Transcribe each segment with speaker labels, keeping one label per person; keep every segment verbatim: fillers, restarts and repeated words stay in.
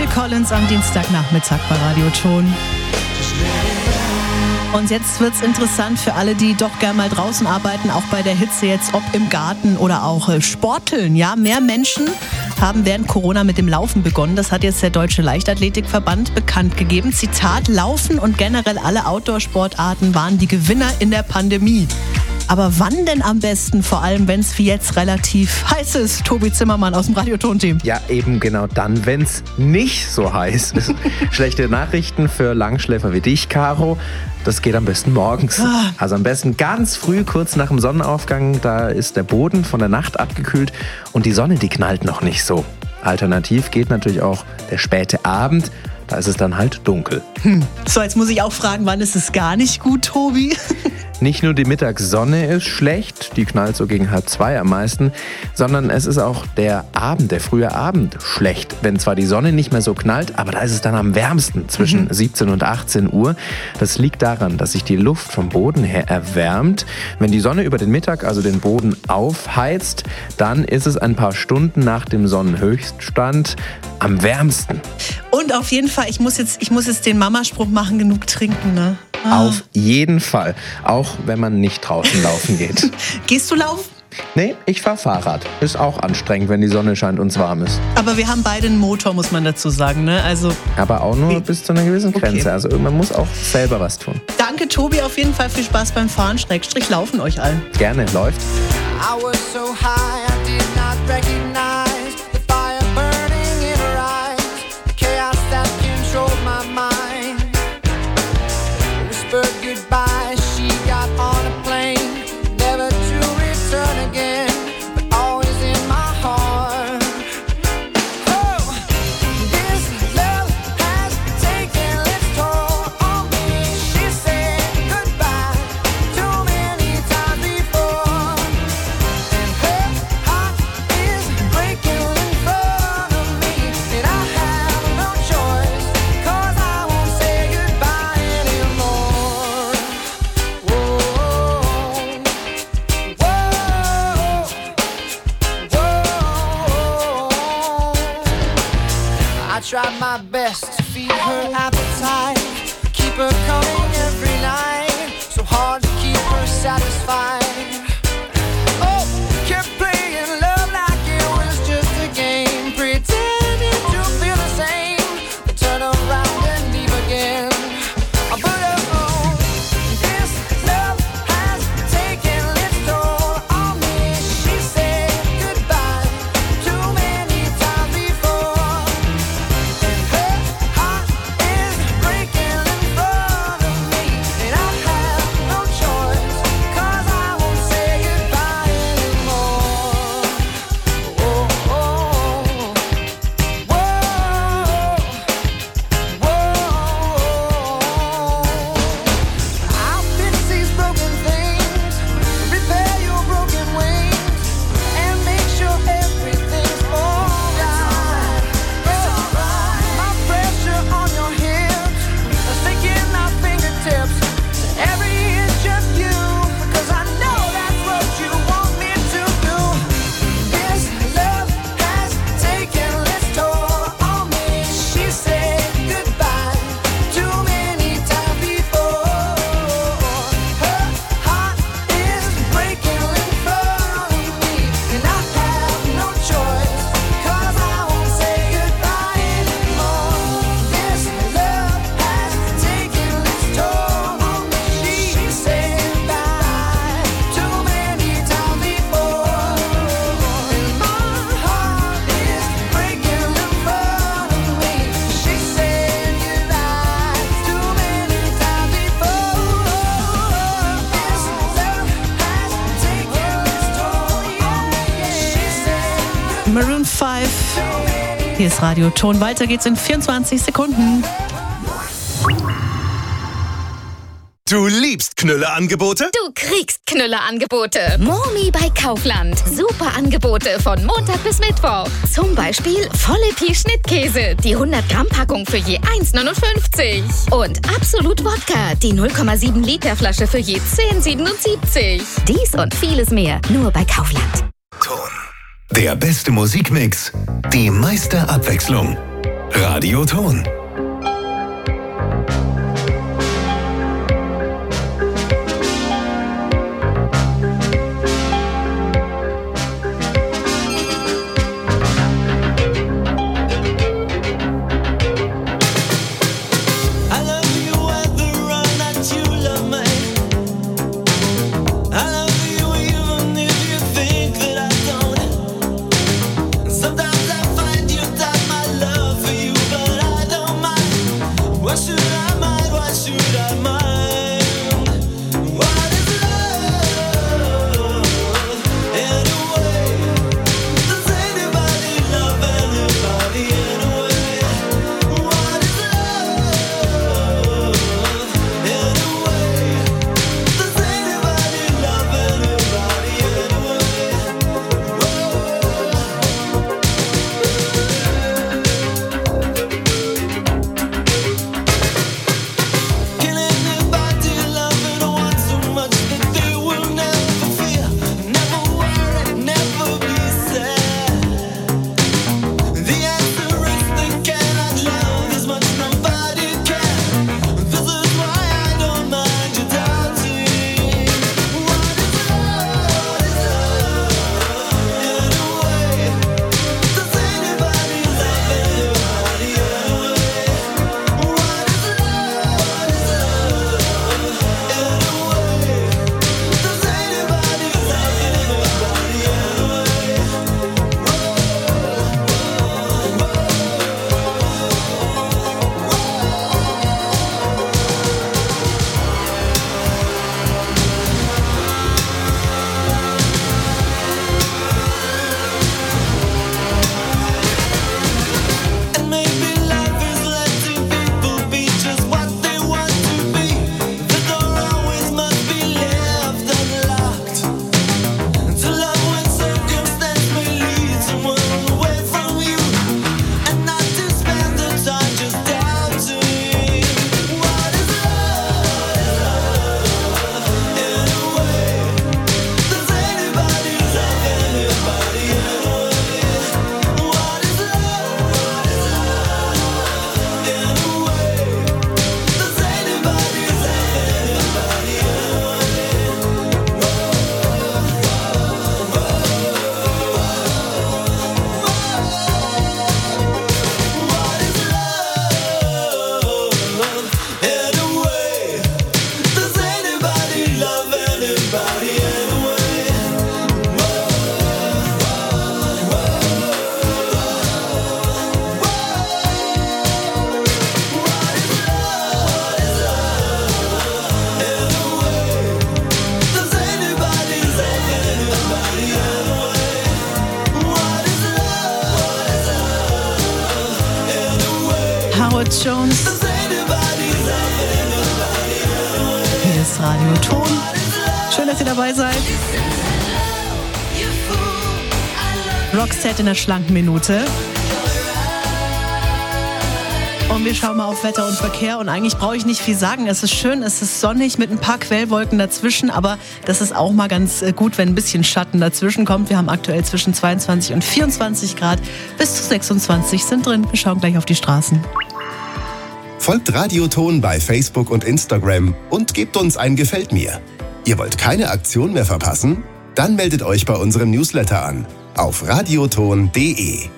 Speaker 1: Collins am Dienstagnachmittag bei Radio Ton. Und jetzt wird's interessant für alle, die doch gern mal draußen arbeiten, auch bei der Hitze jetzt, ob im Garten oder auch äh, Sporteln. Ja, mehr Menschen haben während Corona mit dem Laufen begonnen. Das hat jetzt der Deutsche Leichtathletikverband bekannt gegeben. Zitat: Laufen und generell alle Outdoor-Sportarten waren die Gewinner in der Pandemie. Aber wann denn am besten, vor allem wenn es wie jetzt relativ heiß ist? Tobi Zimmermann aus dem Radio-Ton-Team.
Speaker 2: Ja, eben genau dann, wenn es nicht so heiß ist. Schlechte Nachrichten für Langschläfer wie dich, Caro. Das geht am besten morgens. Also am besten ganz früh, kurz nach dem Sonnenaufgang. Da ist der Boden von der Nacht abgekühlt und die Sonne, die knallt noch nicht so. Alternativ geht natürlich auch der späte Abend. Da ist es dann halt dunkel.
Speaker 1: Hm. So, jetzt muss ich auch fragen, wann ist es gar nicht gut, Tobi?
Speaker 2: Nicht nur die Mittagssonne ist schlecht, die knallt so gegen halb zwei am meisten, sondern es ist auch der Abend, der frühe Abend schlecht. Wenn zwar die Sonne nicht mehr so knallt, aber da ist es dann am wärmsten zwischen mhm. siebzehn und achtzehn Uhr. Das liegt daran, dass sich die Luft vom Boden her erwärmt. Wenn die Sonne über den Mittag also den Boden aufheizt, dann ist es ein paar Stunden nach dem Sonnenhöchststand am wärmsten.
Speaker 1: Und auf jeden Fall, ich muss jetzt, ich muss jetzt den Mamaspruch machen, genug trinken, ne? Ah.
Speaker 2: Auf jeden Fall, auch wenn man nicht draußen laufen geht.
Speaker 1: Gehst du laufen?
Speaker 2: Nee, ich fahre Fahrrad. Ist auch anstrengend, wenn die Sonne scheint und es warm ist.
Speaker 1: Aber wir haben beide einen Motor, muss man dazu sagen, ne? Also
Speaker 2: aber auch nur
Speaker 1: wie?
Speaker 2: bis zu einer gewissen Grenze. Okay. Also man muss auch selber was tun.
Speaker 1: Danke, Tobi, auf jeden Fall viel Spaß beim Fahren, Schrägstrich laufen euch allen.
Speaker 2: Gerne, läuft.
Speaker 3: I was so high, I did not recognize the fire burning in her eyes, the chaos that controlled my mind. Whispered goodbye, she got on a plane, never to return again, but always in my heart. Oh, this love has taken its toll on me. She said goodbye too many times before, and her heart is breaking in front of me, and I have no choice, 'cause I won't say goodbye anymore. Whoa, whoa, whoa. I tried my best to feed her appetite, keep her coming every night, so hard to keep her satisfied. Oh, kept playing love like it was just a game, pretending to feel the same, but turn around and leave again. But oh, this love has taken its toll on me. She said goodbye too many times before, and her heart is breaking in front of me, and I have no choice, 'cause I won't say goodbye anymore. Oh, oh, whoa, whoa. I'll fix these broken things, repair your broken wings, and make sure everything's alright. My pressure on your hips, sinking my fingertips to every inch of you, 'cause I know that's what you want me to do. This love has taken its toll on me. She said goodbye too many times before. Her heart is breaking in front of me, and I have no choice, 'cause I won't say goodbye anymore. This love has taken its toll on me. She said goodbye too many times before, and my heart is breaking in front of me. She said goodbye too many times before. This love has taken its toll on me. She said
Speaker 1: Maroon fünf. Hier ist Radio Ton. Weiter geht's in vierundzwanzig Sekunden.
Speaker 4: Du liebst Knülle-Angebote?
Speaker 5: Du kriegst Knülle-Angebote. Momi bei Kaufland. Super Angebote von Montag bis Mittwoch. Zum Beispiel volle Pi-Schnittkäse. Die hundert Gramm Packung für je eins neunundfünfzig. Und Absolut Wodka. Die null Komma sieben Liter Flasche für je zehn siebenundsiebzig. Dies und vieles mehr nur bei Kaufland.
Speaker 4: Ton. Der beste Musikmix, die meiste Abwechslung. Radioton.
Speaker 1: Howard Jones. Hier ist Radioton. Schön, dass ihr dabei seid. Roxette in der schlanken Minute. Und wir schauen mal auf Wetter und Verkehr. Und eigentlich brauche ich nicht viel sagen. Es ist schön, es ist sonnig mit ein paar Quellwolken dazwischen. Aber das ist auch mal ganz gut, wenn ein bisschen Schatten dazwischen kommt. Wir haben aktuell zwischen zweiundzwanzig und vierundzwanzig Grad. Bis zu sechsundzwanzig sind drin. Wir schauen gleich auf die Straßen.
Speaker 6: Folgt Radioton bei Facebook und Instagram und gebt uns ein Gefällt mir. Ihr wollt keine Aktion mehr verpassen? Dann meldet euch bei unserem Newsletter an. Auf radioton punkt de.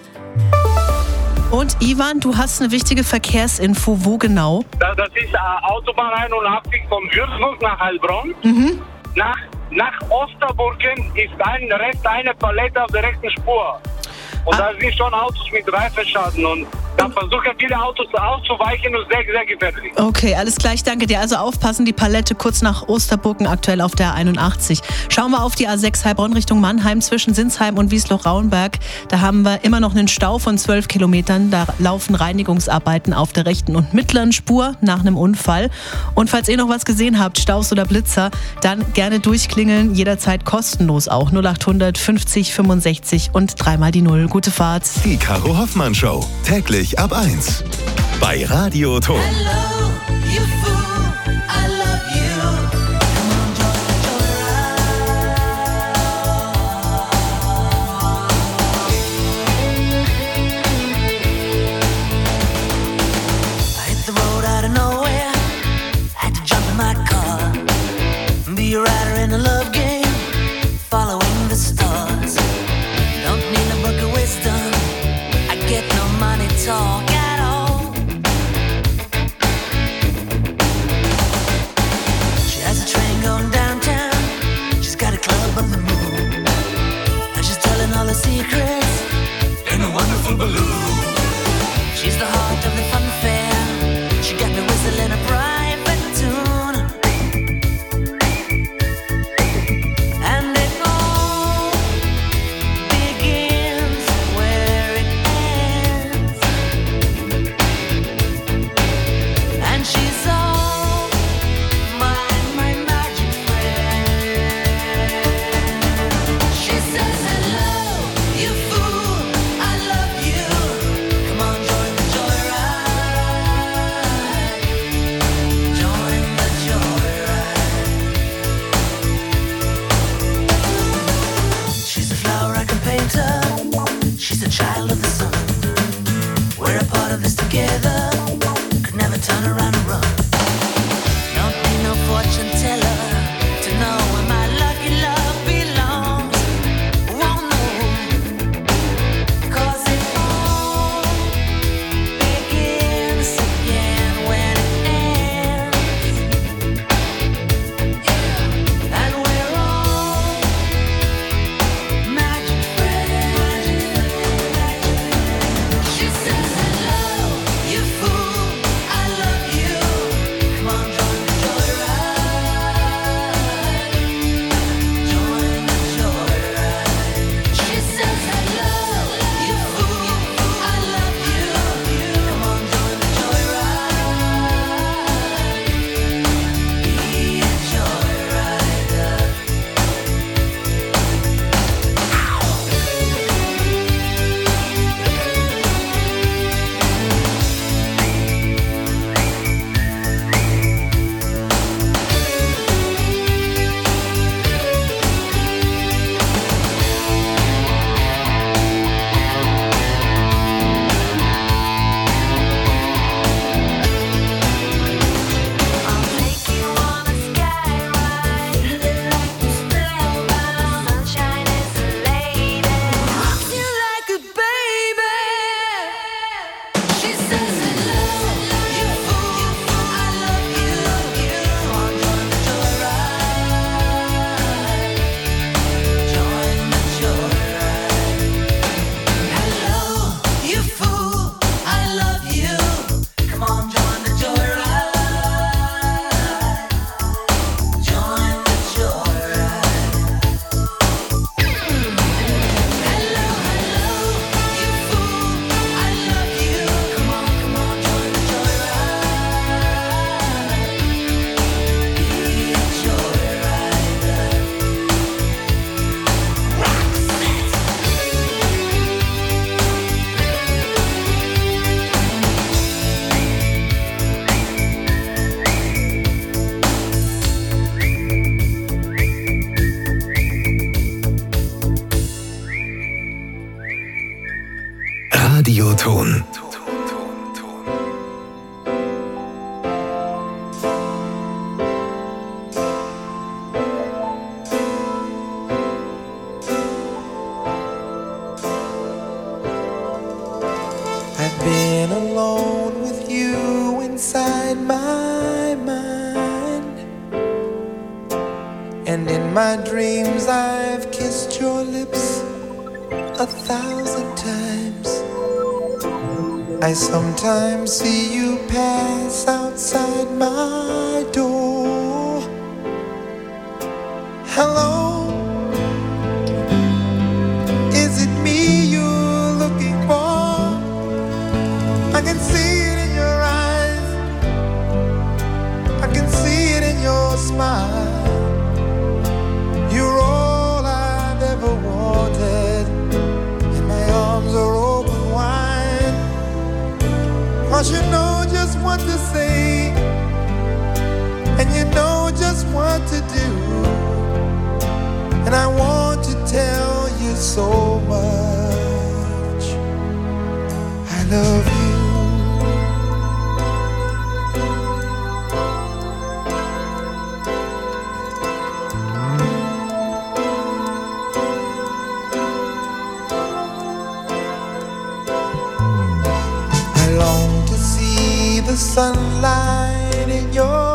Speaker 1: Und Ivan, du hast eine wichtige Verkehrsinfo. Wo genau?
Speaker 7: Das, das ist äh, Autobahn einundachtzig von Würzburg nach Heilbronn.
Speaker 1: Mhm.
Speaker 7: Nach, nach Osterburgen ist ein Rest eine Palette auf der rechten Spur. Und
Speaker 1: Ah.
Speaker 7: da sind schon Autos mit Reifenschaden. Und da versuchen viele Autos auszuweichen und sehr, sehr gefährlich.
Speaker 1: Okay, alles gleich, danke dir. Also aufpassen, die Palette kurz nach Osterburgen, aktuell auf der einundachtzig. Schauen wir auf die A sechs Heilbronn Richtung Mannheim zwischen Sinsheim und Wiesloch-Rauenberg. Da haben wir immer noch einen Stau von zwölf Kilometern. Da laufen Reinigungsarbeiten auf der rechten und mittleren Spur nach einem Unfall. Und falls ihr noch was gesehen habt, Staus oder Blitzer, dann gerne durchklingeln, jederzeit kostenlos auch. null achthundert fünfzig fünfundsechzig und dreimal die Null. Gute Fahrt.
Speaker 4: Die Caro Hoffmann Show. Täglich ab eins. Bei Radioton.
Speaker 8: talk at all. She has a train going downtown. She's got a club on the moon, and she's telling all her secrets in a wonderful balloon. She's the heart of the fun fair. She got me whistling a private tune, and it all begins where it ends. And she's all my, my magic friend. She says, hello, you fool, I love you. Come on, join the joyride. Join the joyride. She's a flower I can paint her. She's a child of the sun. We're a part of this together. Could never turn around and run. Don't need no fortune teller to know where my lucky love belongs. Won't know, 'cause it all begins again when it ends. And we're all magic friends. She says, hello, you fool, I love you. Come on, join the joyride. Join the joyride. She says, hello, you fool, I love you. Come on, join the joyride. Be a joyrider. I'll take you on a sky ride. Like you spellbound. Sunshine is a lady. Rocks you like a baby. She says, hello, you fool, I love you. Come on, join the joyride. Join the joyride. Hello, you fool, I love you. Come on, join the joyride. Join the joyride. Hello, hello, you fool, I love you. Come on, come on, join the joyride. Be a joyrider.
Speaker 4: Radioton.
Speaker 3: I've been alone with you inside my mind, and in my dreams I've kissed your lips a thousand times. I sometimes see you pass outside my door. Hello, is it me you're looking for? I can see it in your eyes, I can see it in your smile. You're all I've ever wanted, and my arms are open wide. 'Cause you know just what to say, and you know just what to do, and I want to tell you so much I love you. the sunlight in your